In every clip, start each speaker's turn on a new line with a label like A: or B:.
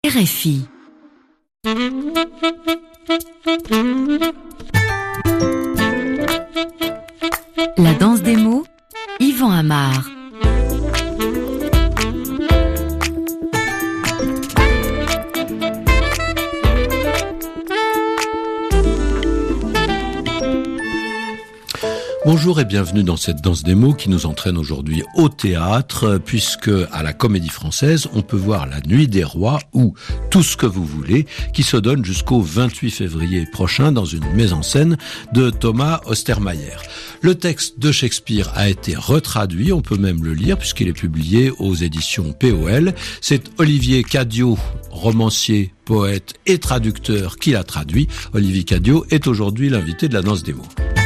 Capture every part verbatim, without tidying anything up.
A: R F I. La danse des mots, Yvan Amar.
B: Bonjour et bienvenue dans cette danse des mots qui nous entraîne aujourd'hui au théâtre, puisque à la Comédie Française, on peut voir La Nuit des Rois ou Tout ce que vous voulez, qui se donne jusqu'au vingt-huit février prochain dans une mise en scène de Thomas Ostermayer. Le texte de Shakespeare a été retraduit, on peut même le lire puisqu'il est publié aux éditions P O L. C'est Olivier Cadiot, romancier, poète et traducteur, qui l'a traduit. Olivier Cadiot est aujourd'hui l'invité de la danse des mots.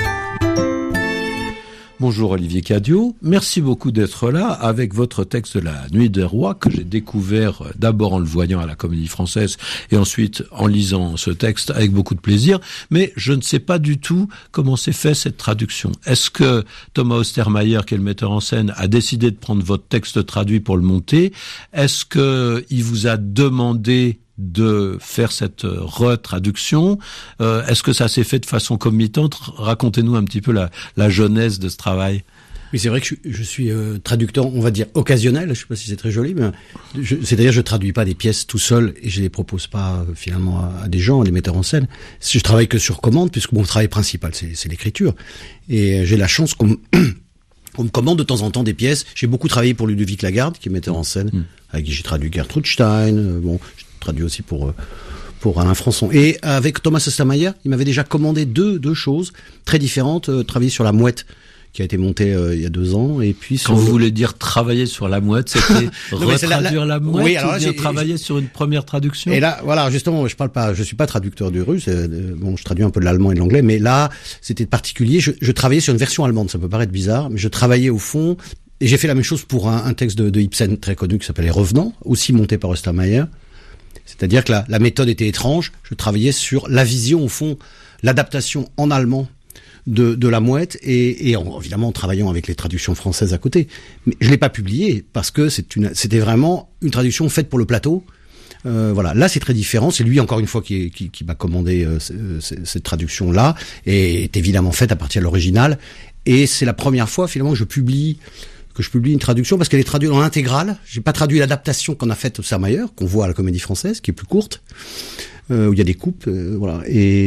B: Bonjour Olivier Cadiot, merci beaucoup d'être là avec votre texte de La Nuit des Rois que j'ai découvert d'abord en le voyant à la Comédie Française et ensuite en lisant ce texte avec beaucoup de plaisir, mais je ne sais pas du tout comment s'est fait cette traduction. Est-ce que Thomas Ostermayer, qui est le metteur en scène, a décidé de prendre votre texte traduit pour le monter? Est-ce que il vous a demandé de faire cette retraduction? euh, Est-ce que ça s'est fait de façon comitante? Racontez-nous un petit peu la, la genèse de ce travail.
C: Oui, c'est vrai que je, je suis euh, traducteur, on va dire occasionnel, je sais pas si c'est très joli, mais je, c'est-à-dire je traduis pas des pièces tout seul et je les propose pas euh, finalement à, à des gens, à des metteurs en scène. Je travaille que sur commande puisque mon travail principal c'est, c'est l'écriture et euh, j'ai la chance qu'on On me commande de temps en temps des pièces. J'ai beaucoup travaillé pour Ludovic Lagarde, qui est metteur en scène, mmh. avec qui j'ai traduit Gertrude Stein. Euh, bon, j'ai traduit aussi pour euh, pour Alain Françon. Et avec Thomas Ostermayer, il m'avait déjà commandé deux deux choses très différentes. Euh, travailler sur La Mouette, qui a été montée euh, il y a deux ans. Et puis
B: quand vous voulez dire travailler sur La Mouette, c'était non, retraduire la, la... la Mouette, oui, alors là, ou bien j'ai, travailler j'ai... sur une première traduction.
C: Et là, voilà, justement, je parle pas, je suis pas traducteur du russe. Euh, bon, je traduis un peu de l'allemand et de l'anglais, mais là, c'était particulier. Je, je travaillais sur une version allemande. Ça peut paraître bizarre, mais je travaillais au fond. Et j'ai fait la même chose pour un, un texte de, de Ibsen très connu qui s'appelle Les Revenants, aussi monté par Ostermayer. C'est-à-dire que la, la méthode était étrange. Je travaillais sur la vision, au fond, l'adaptation en allemand de, de La Mouette et, et en, évidemment en travaillant avec les traductions françaises à côté. Mais je l'ai pas publié parce que c'est une, c'était vraiment une traduction faite pour le plateau. Euh, voilà, là c'est très différent. C'est lui encore une fois qui, qui, qui m'a commandé euh, cette, cette traduction-là et est évidemment faite à partir de l'original. Et c'est la première fois finalement que je publie que je publie une traduction parce qu'elle est traduite en intégrale. J'ai pas traduit l'adaptation qu'on a faite au Ostermayer, qu'on voit à la Comédie Française, qui est plus courte. Euh, où il y a des coupes, euh, voilà.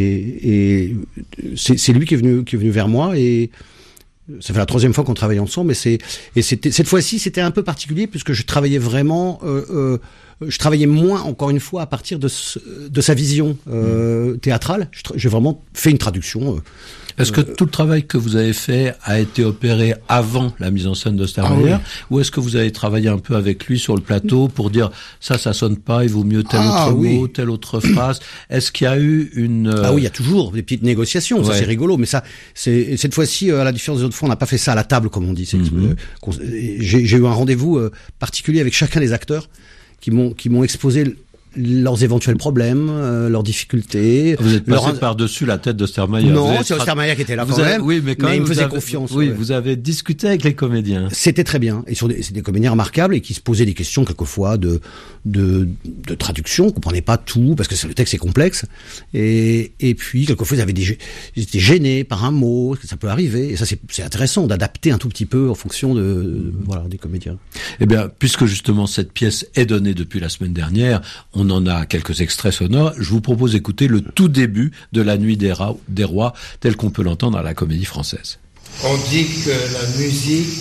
C: Et, et c'est, c'est lui qui est venu, qui est venu vers moi et ça fait la troisième fois qu'on travaille ensemble. Et c'est, et c'était cette fois-ci, c'était un peu particulier puisque je travaillais vraiment, euh, euh, je travaillais moins encore une fois à partir de ce, de sa vision euh, théâtrale. Je, j'ai vraiment fait une traduction. Euh,
B: Est-ce que tout le travail que vous avez fait a été opéré avant la mise en scène d'Ostermayer, ah oui. ou est-ce que vous avez travaillé un peu avec lui sur le plateau pour dire ça, ça sonne pas, il vaut mieux tel ah, autre oui. mot, telle autre phrase? Est-ce qu'il y a eu une
C: Ah oui, il y a toujours des petites négociations, ouais. Ça c'est rigolo, mais ça, c'est cette fois-ci, à la différence des autres fois, on n'a pas fait ça à la table comme on dit. C'est mm-hmm. euh, j'ai, j'ai eu un rendez-vous euh, particulier avec chacun des acteurs qui m'ont qui m'ont exposé leurs éventuels problèmes, euh, leurs difficultés.
B: Vous êtes passé
C: leur...
B: par-dessus la tête d'Ostermayer.
C: Non, c'est Ostermayer qui était là quand même.
B: Oui, mais quand
C: mais
B: même,
C: il me faisait
B: avez...
C: confiance.
B: Oui,
C: ouais.
B: Vous avez discuté avec les comédiens.
C: C'était très bien. Et sur des, c'est des comédiens remarquables et qui se posaient des questions quelquefois de de, de traduction. On comprenait pas tout parce que le texte est complexe. Et et puis quelquefois ils avaient des ils étaient gênés par un mot. Ça peut arriver. Et ça c'est c'est intéressant d'adapter un tout petit peu en fonction de, de voilà des comédiens.
B: Eh bien, puisque justement cette pièce est donnée depuis la semaine dernière, on en a quelques extrait sonore, je vous propose d'écouter le tout début de La Nuit des, ra- des Rois, tel qu'on peut l'entendre à la Comédie Française.
D: On dit que la musique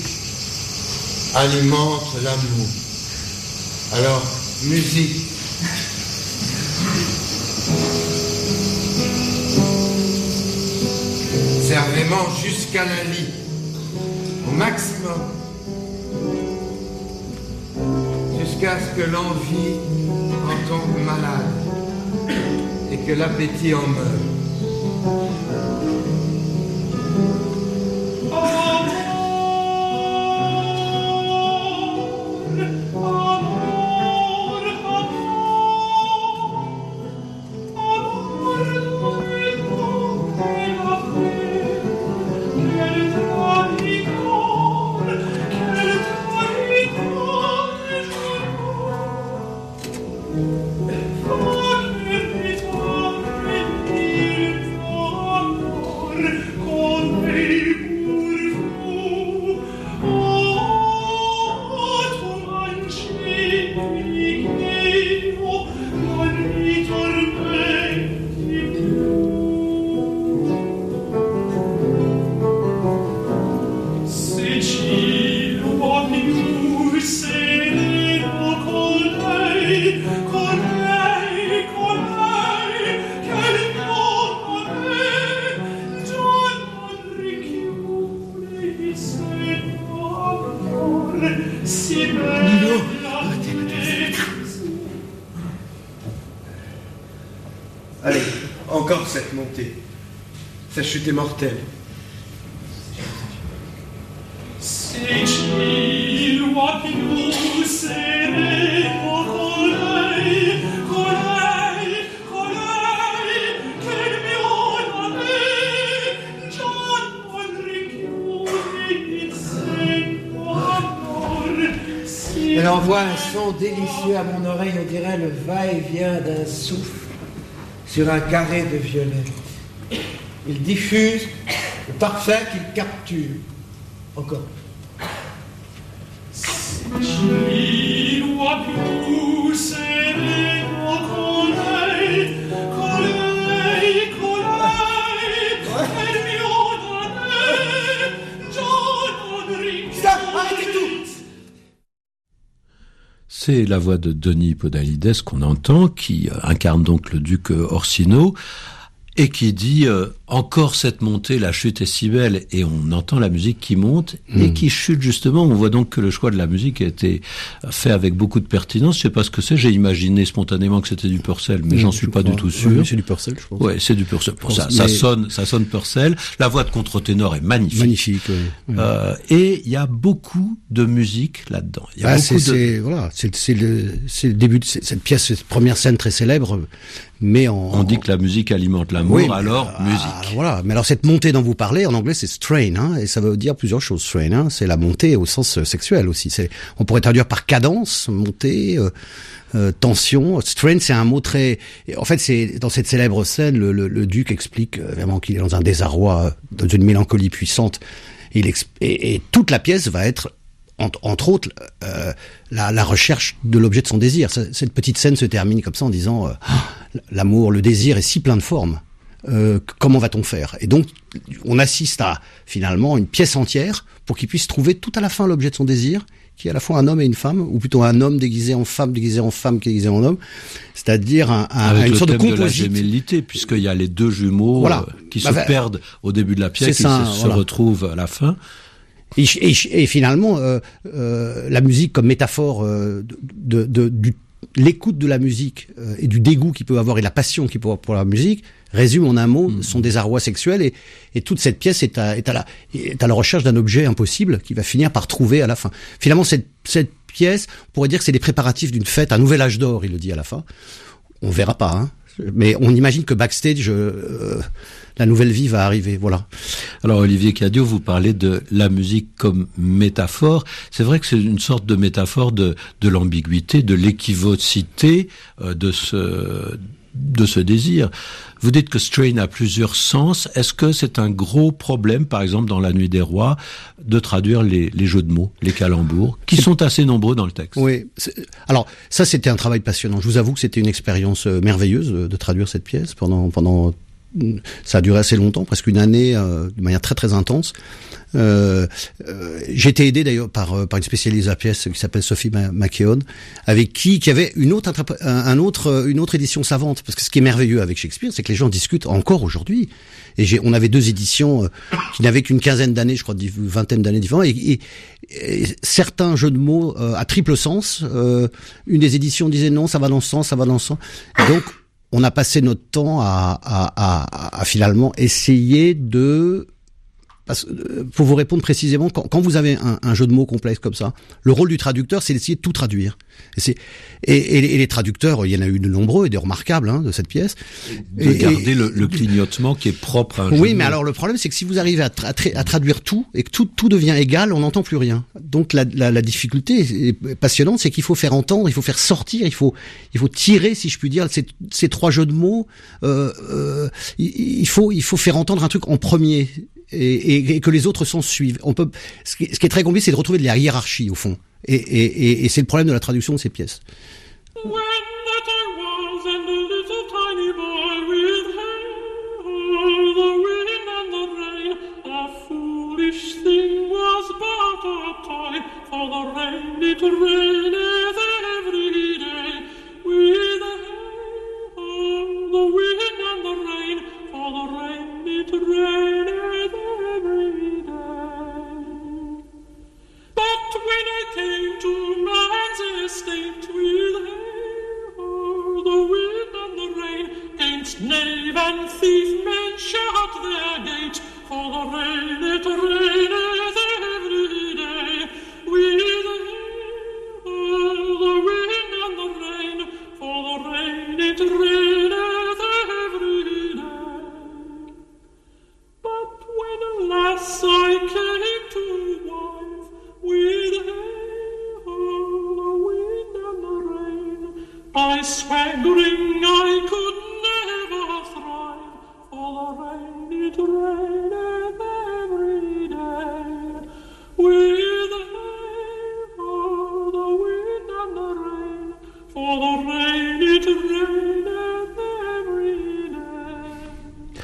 D: alimente l'amour. Alors, musique. Servez-moi jusqu'à la lit, au maximum, jusqu'à ce que l'envie en tombe malade et que l'appétit en meure. Allez, encore cette montée. Sa chute est mortelle. Elle envoie un son délicieux à mon oreille, on dirait le va-et-vient d'un souffle sur un carré de violet. Il diffuse le parfum qu'il capture. Encore.
B: C'est la voix de Denis Podalides qu'on entend, qui incarne donc le duc Orsino, et qui dit euh, « Encore cette montée, la chute est si belle », et on entend la musique qui monte et mmh. qui chute justement. On voit donc que le choix de la musique a été fait avec beaucoup de pertinence. Je sais pas ce que c'est, j'ai imaginé spontanément que c'était du Purcell, mais mmh, j'en suis pas
C: crois.
B: du tout sûr.
C: Oui, c'est du Purcell, je pense.
B: Ouais, c'est du Purcell. Bon, ça,
C: mais...
B: ça sonne, ça sonne Purcell. La voix de contre-ténor est magnifique.
C: Magnifique, oui. oui.
B: Euh, et il y a beaucoup de musique là-dedans. Il y a
C: ah,
B: beaucoup
C: c'est,
B: de...
C: c'est, voilà, c'est, c'est le, c'est le début de cette pièce, cette première scène très célèbre. Mais en,
B: on dit que la musique alimente l'amour, oui, alors
C: euh,
B: musique.
C: Ah, voilà. Mais alors cette montée dont vous parlez, en anglais, c'est strain, hein, et ça veut dire plusieurs choses. Strain, hein, c'est la montée au sens sexuel aussi. C'est, on pourrait traduire par cadence, montée, euh, euh, tension. Strain, c'est un mot très. En fait, c'est dans cette célèbre scène, le, le, le duc explique euh, vraiment qu'il est dans un désarroi, dans une mélancolie puissante. Il exp... et, et toute la pièce va être Entre, entre autres, euh, la, la recherche de l'objet de son désir. Cette petite scène se termine comme ça en disant euh, ah, l'amour, le désir est si plein de formes. Euh, comment va-t-on faire ? Et donc, on assiste à finalement une pièce entière pour qu'il puisse trouver tout à la fin l'objet de son désir, qui est à la fois un homme et une femme, ou plutôt un homme déguisé en femme, déguisé en femme, déguisé en homme, c'est-à-dire un, un,
B: Avec
C: une
B: le
C: sorte
B: thème
C: de composite.
B: De la gémellité, puisqu'il y a les deux jumeaux voilà. euh, qui bah, se bah, perdent au début de la pièce, qui se, voilà. se retrouvent à la fin.
C: Et, et, et finalement, euh, euh, la musique comme métaphore euh, de, de, de du, l'écoute de la musique euh, et du dégoût qu'il peut avoir et de la passion qu'il peut avoir pour la musique résume en un mot mmh. son désarroi sexuel, et, et toute cette pièce est à, est, à la, est à la recherche d'un objet impossible qu'il va finir par trouver à la fin. Finalement, cette, cette pièce, on pourrait dire que c'est des préparatifs d'une fête, un nouvel âge d'or, il le dit à la fin. On verra pas, hein. Mais on imagine que backstage, euh, la nouvelle vie va arriver, voilà.
B: Alors Olivier Cadio, vous parlez de la musique comme métaphore. C'est vrai que c'est une sorte de métaphore de, de l'ambiguïté, de l'équivocité euh, de ce de ce désir. Vous dites que strain a plusieurs sens. Est-ce que c'est un gros problème, par exemple dans La Nuit des Rois, de traduire les, les jeux de mots, les calembours, qui sont assez nombreux dans le texte?
C: Oui. Alors ça, c'était un travail passionnant. Je vous avoue que c'était une expérience merveilleuse de traduire cette pièce pendant pendant. Ça a duré assez longtemps, presque une année, euh, de manière très très intense. Euh, euh, j'ai été aidé d'ailleurs par par une spécialiste de la pièce qui s'appelle Sophie McKeown, avec qui qui avait une autre un autre une autre édition savante. Parce que ce qui est merveilleux avec Shakespeare, c'est que les gens discutent encore aujourd'hui. Et j'ai, on avait deux éditions euh, qui n'avaient qu'une quinzaine d'années, je crois, une vingtaine d'années différentes, et, et, et certains jeux de mots euh, à triple sens. Euh, une des éditions disait non, ça va dans ce sens, ça va dans ce sens. Et donc on a passé notre temps à, à, à, à finalement essayer de parce, pour vous répondre précisément, quand, quand vous avez un, un jeu de mots complexe comme ça, le rôle du traducteur, c'est d'essayer de tout traduire. Et, c'est, et, et, les, et les traducteurs, il y en a eu de nombreux et des remarquables hein, de cette pièce.
B: De
C: et,
B: garder
C: et,
B: le, le clignotement qui est propre à un jeu
C: Oui,
B: de
C: mais
B: mots.
C: alors le problème, c'est que si vous arrivez à, tra- à traduire tout et que tout, tout devient égal, on n'entend plus rien. Donc la, la, la difficulté passionnante, c'est qu'il faut faire entendre, il faut faire sortir, il faut, il faut tirer, si je puis dire, ces, ces trois jeux de mots. Euh, euh, il, il faut, il faut faire entendre un truc en premier. Et, et, et que les autres s'en suivent. On peut, ce qui, ce qui est très compliqué, c'est de retrouver de la hiérarchie au fond. Et, et, et, et c'est le problème de la traduction de ces pièces.
E: When that I was and a little tiny boy with hair, the wind and the rain, a foolish thing was but a toy, for the rain it raineth every day. With hair, the wind and the rain, for the rain it raineth every day. But when I came to man's estate with hair, the wind and the rain, against knave and thief men shut their gate, for the rain it raineth every day. With hair, the wind and the rain, for the rain it raineth every day. But when alas I came to wife, with hair, the wind and the rain, by swaggering I could never thrive, for the rain it raineth every day. With hair, the wind and the rain, for the rain it raineth every day.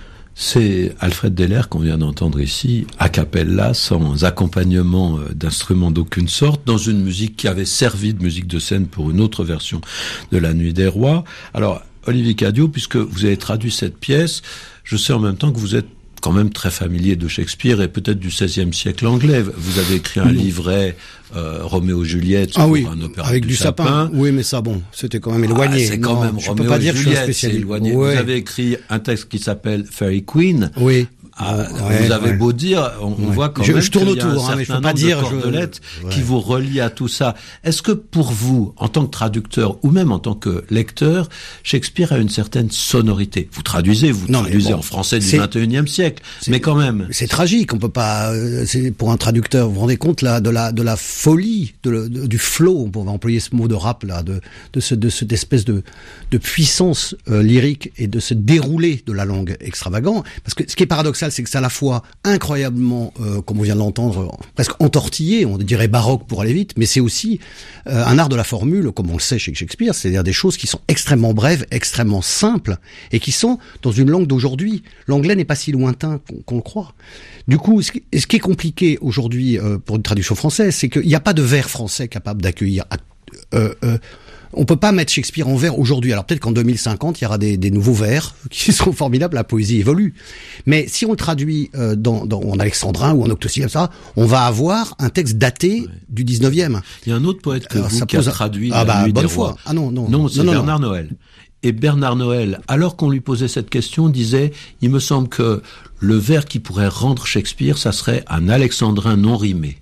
B: C'est Alfred Deller qu'on vient d'entendre ici, a cappella, sans accompagnement d'instruments d'aucune sorte, dans une musique qui avait servi de musique de scène pour une autre version de La Nuit des Rois. Alors, Olivier Cadiot, puisque vous avez traduit cette pièce, je sais en même temps que vous êtes quand même très familier de Shakespeare et peut-être du seizième siècle anglais. Vous avez écrit un livret euh, Roméo et Juliette
C: ah
B: pour
C: oui,
B: un opéra
C: avec
B: du,
C: du sapin. sapin. Oui, mais ça, bon, c'était quand même éloigné.
B: Ah, c'est quand
C: non,
B: même
C: je
B: Roméo
C: peux pas
B: et
C: dire
B: Juliette,
C: que je suis spécialiste.
B: Éloigné.
C: Ouais.
B: Vous avez écrit un texte qui s'appelle Fairy Queen.
C: Oui.
B: Ah,
C: ouais,
B: vous avez
C: ouais.
B: beau dire, on, on
C: ouais.
B: voit quand
C: je,
B: même
C: je tourne
B: qu'il y a
C: autour,
B: un
C: hein, mais je peux
B: certain
C: pas
B: nombre
C: dire
B: de cordelettes
C: je... ouais.
B: qui vous relient à tout ça. Est-ce que pour vous, en tant que traducteur ou même en tant que lecteur, Shakespeare a une certaine sonorité? Vous traduisez, vous non, traduisez bon, en français du vingt et unième siècle, mais quand même.
C: C'est tragique, on peut pas. Euh, c'est pour un traducteur, vous vous rendez compte là de la de la folie, de, de, du flow, on pourrait employer ce mot de rap là, de de ce de cette espèce de de puissance euh, lyrique et de ce déroulé de la langue extravagant. Parce que ce qui est paradoxal, c'est que c'est à la fois incroyablement, euh, comme on vient de l'entendre, presque entortillé, on dirait baroque pour aller vite, mais c'est aussi euh, un art de la formule, comme on le sait chez Shakespeare, c'est-à-dire des choses qui sont extrêmement brèves, extrêmement simples, et qui sont dans une langue d'aujourd'hui. L'anglais n'est pas si lointain qu'on, qu'on le croit. Du coup, ce qui, ce qui est compliqué aujourd'hui euh, pour une traduction française, c'est qu'il n'y a pas de vers français capable d'accueillir... Euh, euh, On peut pas mettre Shakespeare en vers aujourd'hui. Alors peut-être qu'en deux mille cinquante, il y aura des, des nouveaux vers qui seront formidables. La poésie évolue. Mais si on le traduit euh, dans, dans, en alexandrin ou en octosyllabe, ça, on va avoir un texte daté ouais. du dix-neuvième.
B: Il y a un autre poète que
C: Alors,
B: vous
C: ça
B: qui
C: pose...
B: a traduit
C: ah,
B: La
C: bah,
B: Nuit
C: bonne
B: des
C: foi.
B: Rois.
C: Ah non, non.
B: Non, c'est
C: non, non,
B: Bernard
C: non.
B: Noël. Et Bernard Noël, alors qu'on lui posait cette question, disait, il me semble que le vers qui pourrait rendre Shakespeare, ça serait un alexandrin non rimé.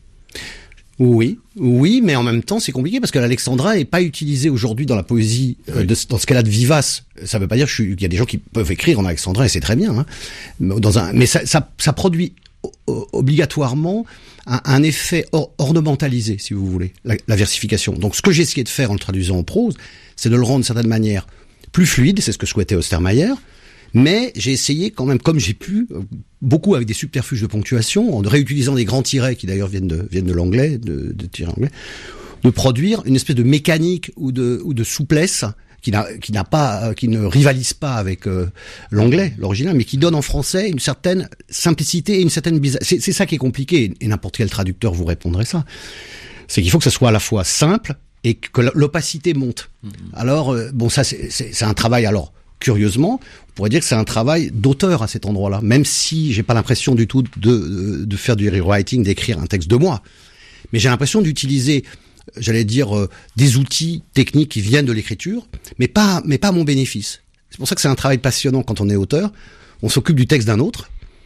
C: Oui, oui, mais en même temps, c'est compliqué parce que l'alexandrin n'est pas utilisé aujourd'hui dans la poésie, oui. euh, de, dans ce qu'elle a de vivace. Ça veut pas dire qu'il y a des gens qui peuvent écrire en alexandrin et c'est très bien, hein. Dans un, mais ça, ça, ça produit obligatoirement un, un effet or, ornementalisé, si vous voulez, la, la versification. Donc, ce que j'ai essayé de faire en le traduisant en prose, c'est de le rendre d'une certaine manière plus fluide, c'est ce que souhaitait Ostermayer. Mais j'ai essayé quand même, comme j'ai pu, beaucoup avec des subterfuges de ponctuation, en réutilisant des grands tirets qui d'ailleurs viennent de, viennent de l'anglais, de, de tirets anglais, de produire une espèce de mécanique ou de, ou de souplesse qui n'a, qui n'a pas, qui ne rivalise pas avec euh, l'anglais, l'original, mais qui donne en français une certaine simplicité et une certaine bizarre. C'est, c'est ça qui est compliqué, et n'importe quel traducteur vous répondrait ça. C'est qu'il faut que ça soit à la fois simple et que l'opacité monte. Mmh. Alors, euh, bon, ça, c'est, c'est, c'est un travail, alors, curieusement, on pourrait dire que c'est un travail d'auteur à cet endroit-là, même si j'ai pas l'impression du tout de, de, de faire du rewriting, d'écrire un texte de moi. Mais j'ai l'impression d'utiliser, j'allais dire, euh, des outils techniques qui viennent de l'écriture, mais pas, mais pas à mon bénéfice. C'est pour ça que c'est un travail passionnant quand on est auteur. On s'occupe du texte d'un autre,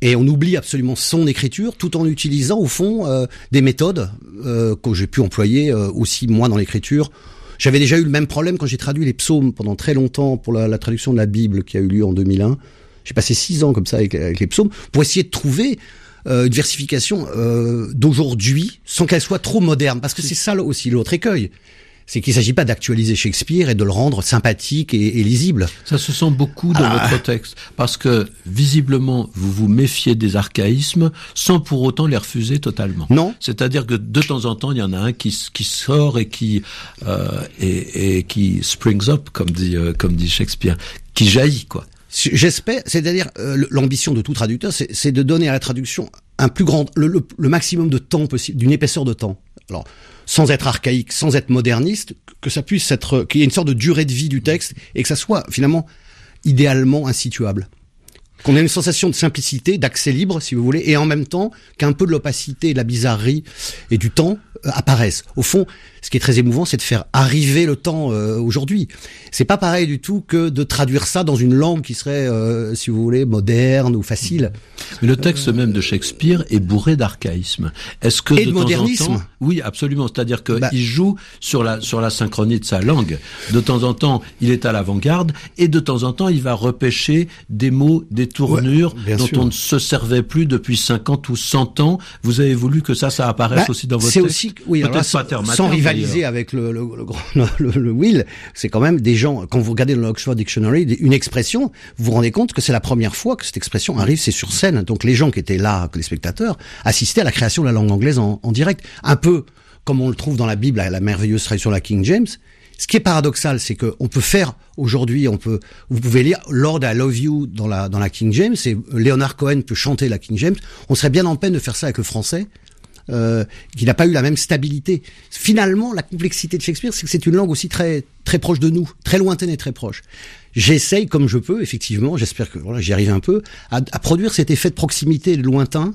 C: Et on oublie absolument son écriture, tout en utilisant au fond euh, des méthodes euh, que j'ai pu employer euh, aussi moi dans l'écriture. J'avais déjà eu le même problème quand j'ai traduit les psaumes pendant très longtemps pour la, la traduction de la Bible qui a eu lieu en deux mille un. J'ai passé six ans comme ça avec, avec les psaumes pour essayer de trouver euh, une versification euh, d'aujourd'hui sans qu'elle soit trop moderne, parce que c'est ça aussi l'autre écueil. C'est qu'il ne s'agit pas d'actualiser Shakespeare et de le rendre sympathique et, et lisible.
B: Ça se sent beaucoup dans ah. votre texte, parce que visiblement vous vous méfiez des archaïsmes sans pour autant les refuser totalement.
C: Non.
B: C'est-à-dire que de temps en temps il y en a un qui qui sort et qui euh, et, et qui springs up, comme dit euh, comme dit Shakespeare, qui jaillit quoi.
C: J'espère, c'est-à-dire euh, l'ambition de tout traducteur, c'est, c'est de donner à la traduction un plus grand, le, le, le maximum de temps possible, d'une épaisseur de temps. Alors, sans être archaïque, sans être moderniste, que ça puisse être, qu'il y ait une sorte de durée de vie du texte et que ça soit finalement idéalement insituable. Qu'on ait une sensation de simplicité, d'accès libre, si vous voulez, et en même temps qu'un peu de l'opacité et de la bizarrerie et du temps euh, apparaissent. Au fond, ce qui est très émouvant, c'est de faire arriver le temps euh, aujourd'hui. C'est pas pareil du tout que de traduire ça dans une langue qui serait, euh, si vous voulez, moderne ou facile.
B: Mais le texte euh... même de Shakespeare est bourré d'archaïsme. Est-ce que
C: et
B: de,
C: de
B: temps
C: modernisme.
B: en temps, oui, absolument. C'est-à-dire que
C: bah...
B: il joue sur la sur la synchronie de sa langue. De temps en temps, il est à l'avant-garde, et de temps en temps, il va repêcher des mots, des tournures
C: ouais,
B: dont
C: sûr.
B: on ne se servait plus depuis cinquante ou cent ans. Vous avez voulu que ça, ça apparaisse
C: bah,
B: aussi dans votre
C: c'est
B: texte.
C: Aussi, oui,
B: peut-être
C: alors,
B: pas terme à
C: sans
B: terme,
C: rivaliser
B: d'ailleurs.
C: avec le le, le, le, le Will, c'est quand même des gens. Quand vous regardez dans l'Oxford Dictionary une expression, vous vous rendez compte que c'est la première fois que cette expression arrive, c'est sur scène. Donc les gens qui étaient là, que les spectateurs, assistaient à la création de la langue anglaise en, en direct, un peu comme on le trouve dans la Bible, la, la merveilleuse traduction de la King James. Ce qui est paradoxal, c'est que on peut faire aujourd'hui, on peut, vous pouvez lire Lord I Love You dans la dans la King James, et Leonard Cohen peut chanter la King James. On serait bien en peine de faire ça avec le français, euh, qui n'a pas eu la même stabilité. Finalement, la complexité de Shakespeare, c'est que c'est une langue aussi très très proche de nous, très lointaine et très proche. J'essaye comme je peux, effectivement, j'espère que voilà, j'y arrive un peu, à, à produire cet effet de proximité et de lointain.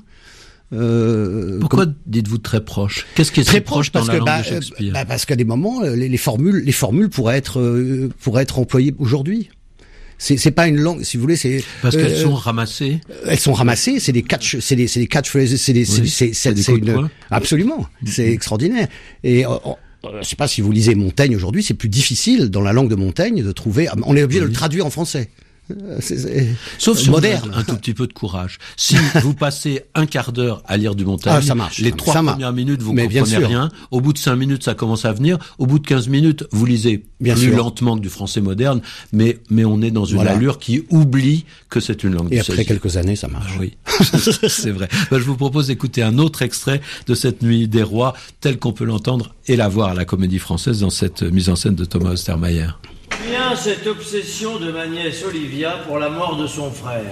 B: Euh, Pourquoi comme... dites-vous très proche? Qu'est-ce qui est très proche dans
C: parce
B: la
C: que,
B: langue
C: bah,
B: de Shakespeare?
C: Bah parce qu'à des moments, les, les formules, les formules pourraient être euh, pourraient être employées aujourd'hui. C'est c'est pas une langue, si vous voulez, c'est
B: parce
C: euh,
B: qu'elles sont ramassées.
C: Elles sont ramassées. C'est des catch, c'est des c'est des catchphrases, c'est des oui, c'est c'est, c'est, c'est une absolument, mm-hmm. C'est extraordinaire. Et euh, je sais pas si vous lisez Montaigne aujourd'hui, c'est plus difficile dans la langue de Montaigne de trouver. On est obligé oui. de le traduire en français. C'est, c'est
B: Sauf si
C: moderne.
B: On a un tout petit peu de courage. Si vous passez un quart d'heure à lire du Montaigne,
C: ah, ça marche,
B: les trois
C: ça
B: premières minutes vous
C: mais
B: comprenez rien. Au bout de cinq minutes, ça commence à venir. Au bout de quinze minutes, vous lisez bien plus sûr. lentement que du français moderne, mais mais on est dans une voilà. allure qui oublie que c'est une langue.
C: Et après seizième. Quelques années, ça marche.
B: Oui, c'est vrai. Ben, je vous propose d'écouter un autre extrait de cette Nuit des Rois, tel qu'on peut l'entendre et la voir à la Comédie Française dans cette mise en scène de Thomas Ostermayer.
F: Bien cette obsession de ma nièce Olivia pour la mort de son frère.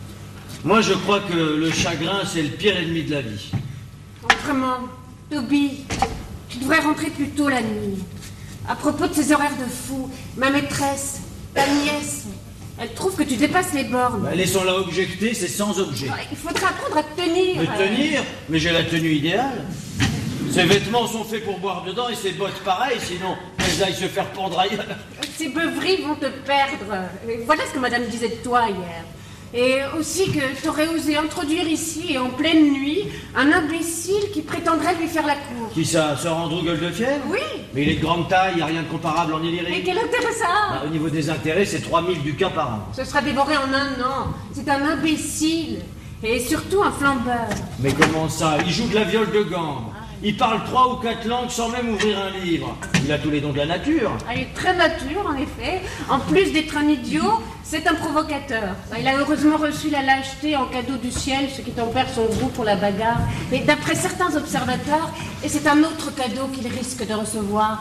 F: Moi, je crois que le chagrin, c'est le pire ennemi de la vie.
G: Autrement, Toby, tu devrais rentrer plus tôt la nuit. À propos de ces horaires de fou, ma maîtresse, ta nièce, elle trouve que tu dépasses les bornes.
F: Bah, laissons-la objecter, c'est sans objet.
G: Il faudra apprendre à te tenir.
F: Me tenir? Mais j'ai la tenue idéale. Ses vêtements sont faits pour boire dedans et ses bottes pareil, sinon elles aillent se faire pendre ailleurs.
G: Ces beuveries vont te perdre. Voilà ce que madame disait de toi hier. Et aussi que t'aurais osé introduire ici, en pleine nuit, un imbécile qui prétendrait lui faire la cour.
F: Qui ça? Sir Andrew gueule de fièvre?
G: Oui.
F: Mais il est de grande taille, il n'y a rien de comparable en Illyrie.
G: Et quel intérêt ça a?
F: Bah, au niveau des intérêts, c'est trois mille ducats par an.
G: Ce sera dévoré en un an. C'est un imbécile. Et surtout un flambeur.
F: Mais comment ça? Il joue de la viole de gambe. Il parle trois ou quatre langues sans même ouvrir un livre. Il a tous les dons de la nature.
G: Ah, il est très nature, en effet. En plus d'être un idiot, c'est un provocateur. Il a heureusement reçu la lâcheté en cadeau du ciel, ce qui tempère son goût pour la bagarre. Mais d'après certains observateurs, et c'est un autre cadeau qu'il risque de recevoir,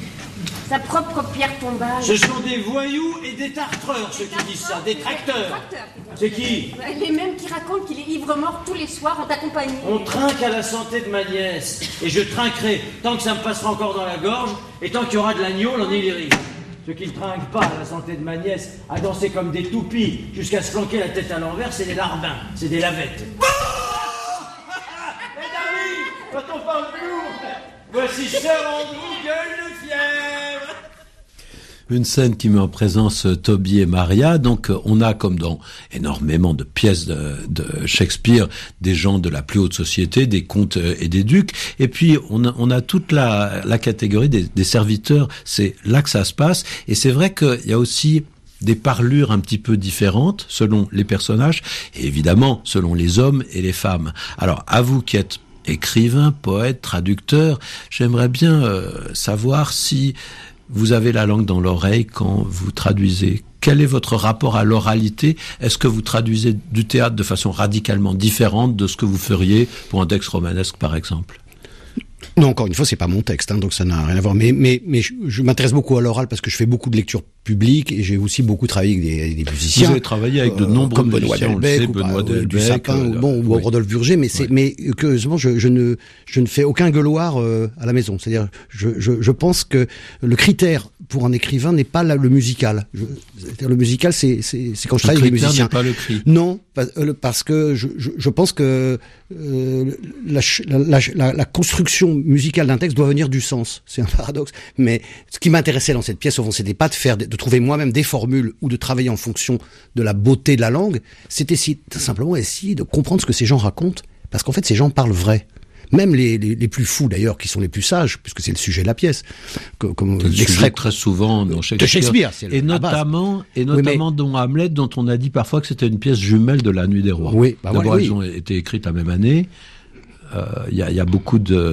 G: sa propre pierre tombale.
F: Ce sont des voyous et des tartreurs, ceux qui disent ça, des tracteurs. C'est qui?
G: Les mêmes qui racontent qu'il est ivre-mort tous les soirs en ta compagnie.
F: On trinque à la santé de ma nièce. Et je trinquerai tant que ça me passera encore dans la gorge et tant qu'il y aura de l'agneau en Illyrie. Ceux qui ne trinquent pas à la santé de ma nièce à danser comme des toupies jusqu'à se flanquer la tête à l'envers, c'est des larbins, c'est des lavettes. Oh mes amis, quand on parle de nous, voici Sir Andrew gueule de fièvre.
B: Une scène qui met en présence Toby et Maria. Donc, on a, comme dans énormément de pièces de, de Shakespeare, des gens de la plus haute société, des comtes et des ducs. Et puis, on a, on a toute la, la catégorie des, des serviteurs. C'est là que ça se passe. Et c'est vrai qu'il y a aussi des parlures un petit peu différentes selon les personnages et évidemment selon les hommes et les femmes. Alors, à vous qui êtes écrivain, poète, traducteur, j'aimerais bien euh, savoir si vous avez la langue dans l'oreille quand vous traduisez. Quel est votre rapport à l'oralité? Est-ce que vous traduisez du théâtre de façon radicalement différente de ce que vous feriez pour un texte romanesque, par exemple?
C: Non, encore une fois, c'est pas mon texte, hein, donc ça n'a rien à voir. Mais, mais, mais je, je m'intéresse beaucoup à l'oral parce que je fais beaucoup de lectures publiques et j'ai aussi beaucoup travaillé avec des, des musiciens.
B: Vous avez travaillé avec de nombreux
C: euh, comme Benoît
B: musiciens,
C: Delbecq,
B: on le sait, Benoît
C: ou,
B: Delbecq,
C: du Sapin,
B: euh,
C: ou, bon,
B: oui.
C: ou Rodolphe Burger, mais c'est,
B: oui.
C: mais curieusement, je, je ne, je ne fais aucun gueuloir euh, à la maison. C'est-à-dire, je, je, je pense que le critère pour un écrivain n'est pas la, le musical. Je, c'est-à-dire, le musical, c'est, c'est, c'est quand je travaille avec les musiciens.
B: Le critère n'est pas le cri.
C: Non, parce que je, je, je pense que euh, la, la, la, la construction musicale d'un texte doit venir du sens. C'est un paradoxe. Mais ce qui m'intéressait dans cette pièce, au fond, c'était pas de faire, de trouver moi-même des formules ou de travailler en fonction de la beauté de la langue. C'était simplement essayer de comprendre ce que ces gens racontent. Parce qu'en fait, ces gens parlent vrai. Même les, les, les plus fous, d'ailleurs, qui sont les plus sages, puisque c'est le sujet de la pièce. Comme, comme
B: l'extrait très souvent dans Shakespeare.
C: De Shakespeare, c'est
B: et notamment, et notamment oui, mais... dans Hamlet, dont on a dit parfois que c'était une pièce jumelle de La Nuit des Rois.
C: Oui, bah
B: D'abord,
C: ouais,
B: elles
C: oui.
B: ont été écrites la même année. Il euh, y, a, y a beaucoup de,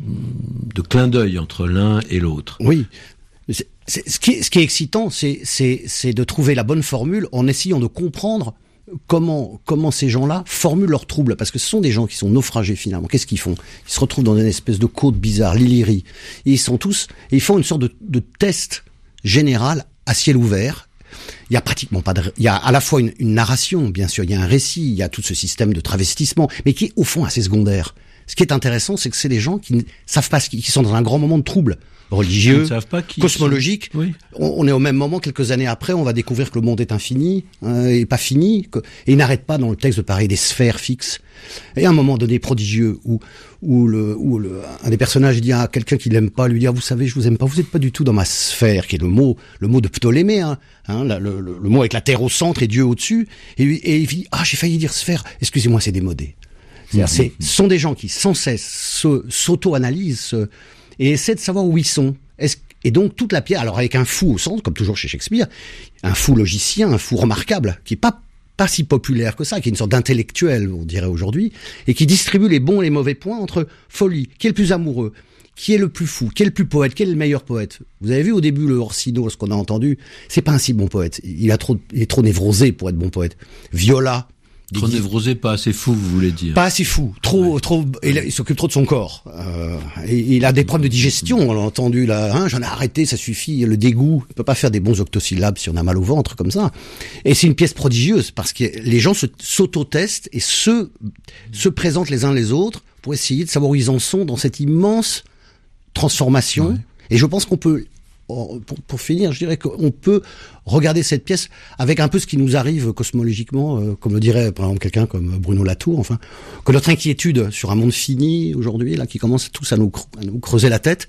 B: de clins d'œil entre l'un et l'autre.
C: Oui. C'est, c'est, ce, qui est, ce qui est excitant, c'est, c'est, c'est de trouver la bonne formule en essayant de comprendre comment, comment ces gens-là formulent leurs troubles. Parce que ce sont des gens qui sont naufragés finalement. Qu'est-ce qu'ils font? Ils se retrouvent dans une espèce de côte bizarre, l'Illyrie. Et ils sont tous, et ils font une sorte de, de test général à ciel ouvert. Il y a pratiquement pas de, il y a à la fois une, une narration, bien sûr, il y a un récit, il y a tout ce système de travestissement, mais qui est au fond assez secondaire. Ce qui est intéressant, c'est que c'est des gens qui ne savent pas, qui sont dans un grand moment de trouble religieux, cosmologique.
B: Oui.
C: On, on est au même moment, quelques années après, on va découvrir que le monde est infini, hein, et pas fini, que, et il n'arrête pas dans le texte de parler des sphères fixes. Et à un moment donné prodigieux, où, où, le, où le, un des personnages dit à quelqu'un qui l'aime pas, lui dit, ah, vous savez, je vous aime pas, vous êtes pas du tout dans ma sphère, qui est le mot, le mot de Ptolémée, hein, hein le, le, le mot avec la terre au centre et Dieu au-dessus. Et, et il dit, ah, j'ai failli dire sphère, excusez-moi, c'est démodé. C'est-à-dire, c'est, ce sont des gens qui sans cesse se, s'auto-analysent se, et essaient de savoir où ils sont. Est-ce, et donc toute la pièce, alors avec un fou au centre, comme toujours chez Shakespeare, un fou logicien, un fou remarquable, qui est pas pas si populaire que ça, qui est une sorte d'intellectuel, on dirait aujourd'hui, et qui distribue les bons et les mauvais points entre folie, qui est le plus amoureux, qui est le plus fou, qui est le plus poète, qui est le meilleur poète. Vous avez vu au début le Orsino, ce qu'on a entendu, c'est pas un si bon poète. Il a trop, il est trop névrosé pour être bon poète. Viola.
B: Trop névrosé, pas assez fou, vous voulez dire?
C: Pas assez fou, trop, ouais. trop. Il, il s'occupe trop de son corps. Euh, et, il a des problèmes de digestion. On l'a entendu là. Hein, j'en ai arrêté, ça suffit. Le dégoût. On peut pas faire des bons octosyllabes si on a mal au ventre comme ça. Et c'est une pièce prodigieuse parce que les gens se, s'auto-testent et se se présentent les uns les autres pour essayer de savoir où ils en sont dans cette immense transformation. Ouais. Et je pense qu'on peut. Pour, pour finir, je dirais qu'on peut regarder cette pièce avec un peu ce qui nous arrive cosmologiquement, euh, comme le dirait par exemple quelqu'un comme Bruno Latour, enfin, que notre inquiétude sur un monde fini aujourd'hui, là, qui commence tous à nous, à nous creuser la tête.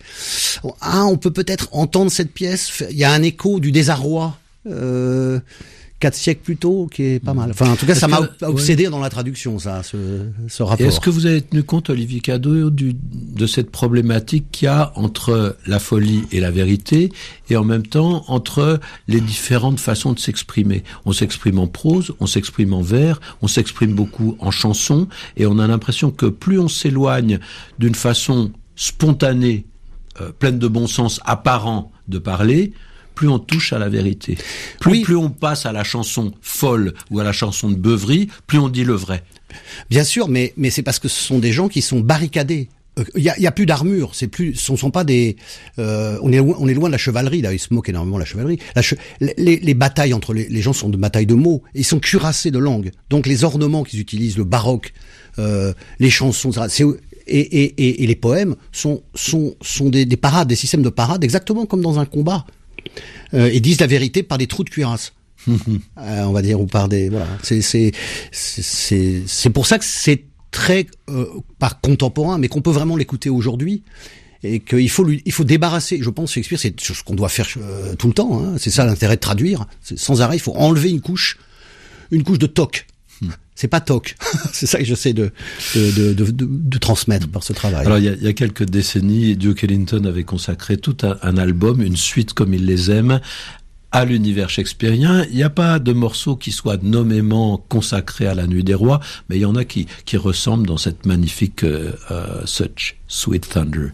C: Ah, on peut peut-être entendre cette pièce. Il y a un écho du désarroi. Euh, quatre siècles plus tôt, qui est pas mal. Enfin, en tout cas, Est-ce ça m'a que, obsédé ouais. dans la traduction, ça, ce, ce rapport.
B: Et est-ce que vous avez tenu compte, Olivier Cadot, du, de cette problématique qu'il y a entre la folie et la vérité, et en même temps, entre les différentes façons de s'exprimer? On s'exprime en prose, on s'exprime en vers, on s'exprime beaucoup en chanson, et on a l'impression que plus on s'éloigne d'une façon spontanée, euh, pleine de bon sens, apparent de parler, plus on touche à la vérité. Plus, oui. plus on passe à la chanson folle ou à la chanson de beuverie, plus on dit le vrai.
C: Bien sûr, mais, mais c'est parce que ce sont des gens qui sont barricadés. Il y a, y a plus d'armure, c'est plus, ce ne sont pas des, euh, on est loin, on est loin de la chevalerie, là, ils se moquent énormément de la chevalerie. La che, les, les batailles entre les, les gens sont de batailles de mots, ils sont cuirassés de langue. Donc les ornements qu'ils utilisent, le baroque, euh, les chansons, c'est, et, et, et, et les poèmes sont, sont, sont des, des parades, des systèmes de parades, exactement comme dans un combat. Euh, et disent la vérité par des trous de cuirasse, euh, on va dire, ou par des voilà. C'est c'est c'est c'est, c'est pour ça que c'est très euh, pas contemporain, mais qu'on peut vraiment l'écouter aujourd'hui et qu'il faut lui, il faut débarrasser. Je pense Shakespeare, c'est ce qu'on doit faire euh, tout le temps. Hein. C'est ça l'intérêt de traduire. C'est sans arrêt, il faut enlever une couche, une couche de toc. Hmm. C'est pas toc. C'est ça que j'essaie de de, de, de, de de transmettre par ce travail.
B: Alors il y a, il y a quelques décennies, Duke Ellington avait consacré tout un, un album, une suite comme il les aime, à l'univers shakespearien. Il n'y a pas de morceau qui soit nommément consacré à la Nuit des Rois, mais il y en a qui, qui ressemblent dans cette magnifique euh, uh, Such Sweet Thunder.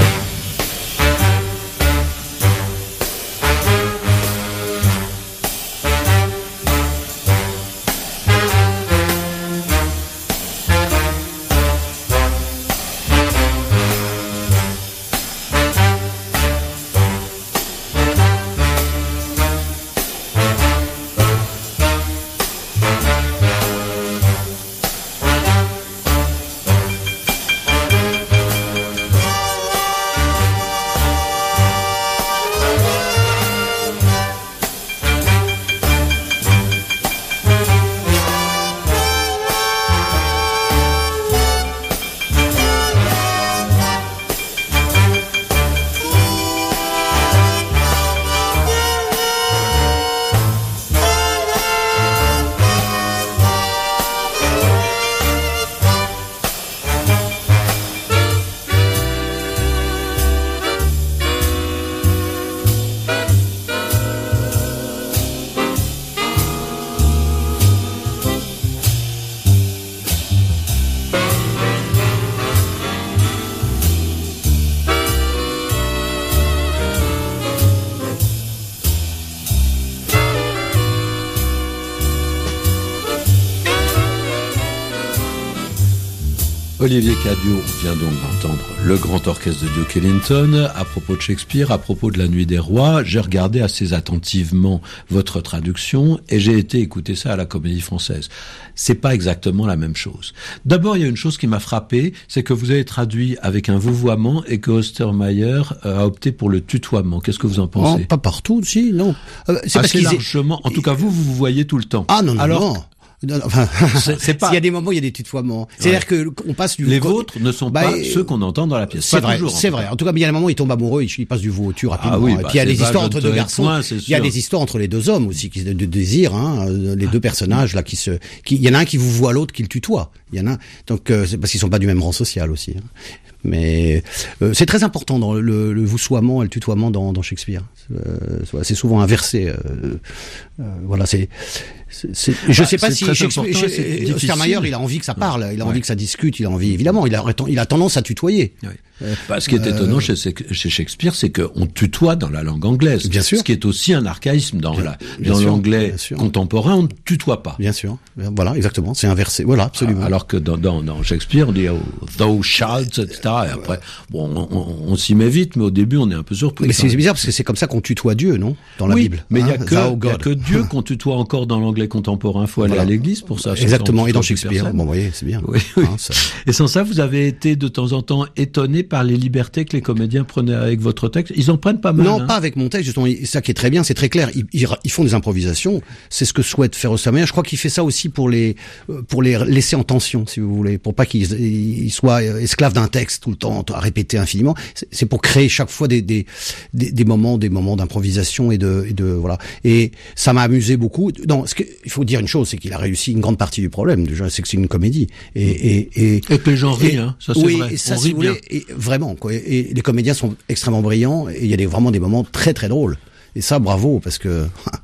B: Olivier Cadio vient donc d'entendre le grand orchestre de Duke Ellington. À propos de Shakespeare, à propos de la Nuit des Rois, j'ai regardé assez attentivement votre traduction et j'ai été écouter ça à la Comédie Française. C'est pas exactement la même chose. D'abord, il y a une chose qui m'a frappé, c'est que vous avez traduit avec un vouvoiement et que Ostermeyer a opté pour le tutoiement. Qu'est-ce que vous en pensez?
C: Oh, pas partout, si, non.
B: Euh, c'est assez parce largement. En tout cas, vous, vous vous voyez tout le temps.
C: Ah non, non,
B: Alors,
C: non. Non, enfin,
B: c'est, c'est pas...
C: s'il y a des moments, il y a des tutoiements. C'est-à-dire ouais. que on passe du
B: les vôtres ne sont bah, pas euh, ceux qu'on entend dans la pièce.
C: C'est
B: pas
C: vrai,
B: toujours,
C: c'est en vrai. En tout cas, il y a un moment, il tombe amoureux, il, il passe du vous au tu rapidement.
B: Ah oui,
C: bah,
B: et
C: puis il y a des histoires entre deux garçons.
B: Point,
C: il y a des histoires entre les deux hommes aussi, qui de, de désir. Hein, les deux personnages là qui se, qui, il y en a un qui vous voit, l'autre qui le tutoie. Il y en a. Donc euh, c'est parce qu'ils sont pas du même rang social aussi. Hein. Mais euh, c'est très important dans le, le vouvoiement et le tutoiement dans, dans Shakespeare. Euh, c'est souvent inversé. Euh, euh, voilà, c'est. C'est, c'est, je bah, sais pas si Shakespeare, Ostermeyer, il a envie que ça parle, il a ouais. envie que ça discute, il a envie, évidemment, il a, il a tendance à tutoyer.
B: Ouais. Euh, bah, ce qui est euh, étonnant chez, chez Shakespeare, c'est qu'on tutoie dans la langue anglaise.
C: Bien sûr.
B: Ce qui est aussi un archaïsme dans
C: bien,
B: la,
C: bien
B: dans
C: sûr,
B: l'anglais contemporain, on ne tutoie pas.
C: Bien sûr. Voilà, exactement. C'est inversé. Voilà, absolument.
B: Alors que dans, dans, dans Shakespeare, on dit, oh, thou shalt, et cetera. Et après, bon, on, on, on s'y met vite, mais au début, on est un peu surpris.
C: Mais c'est bizarre parce que c'est comme ça qu'on tutoie Dieu, non? Dans la
B: oui,
C: Bible.
B: Mais il
C: hein?
B: y a que, y a que Dieu qu'on tutoie encore dans l'anglais contemporain. Faut aller
C: voilà.
B: à l'église pour ça.
C: Exactement. Et dans Shakespeare. Bon, vous voyez, c'est bien.
B: Oui, oui.
C: Hein, ça...
B: Et sans ça, vous avez été de temps en temps étonné par les libertés que les comédiens prenaient avec votre texte. Ils en prennent pas mal.
C: Non,
B: hein.
C: pas avec mon texte. Justement, ça qui est très bien, c'est très clair. Ils, ils, ils font des improvisations. C'est ce que souhaite faire Ostermeyer. Je crois qu'il fait ça aussi pour les, pour les laisser en tension, si vous voulez, pour pas qu'ils ils soient esclaves d'un texte tout le temps à répéter infiniment. C'est pour créer chaque fois des, des, des, des moments, des moments d'improvisation et de, et de, voilà. Et ça m'a amusé beaucoup. Non, ce que, il faut dire une chose, c'est qu'il a réussi une grande partie du problème. Déjà, c'est que c'est une comédie. Et, et, et,
B: et que les gens rient, hein. Ça, c'est
C: oui,
B: vrai.
C: Et ça,
B: on
C: si
B: rit
C: vous
B: bien.
C: voulez, et vraiment, quoi. Et les comédiens sont extrêmement brillants. Et il y a des, vraiment des moments très, très drôles. Et ça, bravo, parce que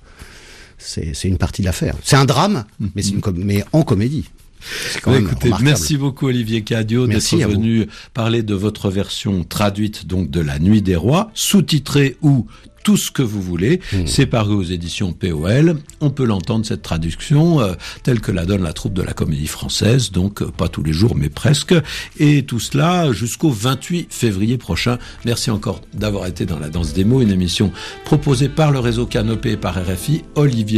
C: c'est, c'est une partie de l'affaire. C'est un drame, mais c'est une com- mais en comédie.
B: Bah écoutez, merci beaucoup Olivier Cadio
C: merci
B: d'être venu parler de votre version traduite donc de La Nuit des Rois, sous-titrée ou tout ce que vous voulez. Mmh. C'est paru aux éditions P O L. On peut l'entendre, cette traduction, euh, telle que la donne la troupe de la Comédie Française, donc euh, pas tous les jours, mais presque. Et tout cela jusqu'au vingt-huit février prochain. Merci encore d'avoir été dans La Danse des mots, une émission proposée par le réseau Canopé et par R F I. Olivier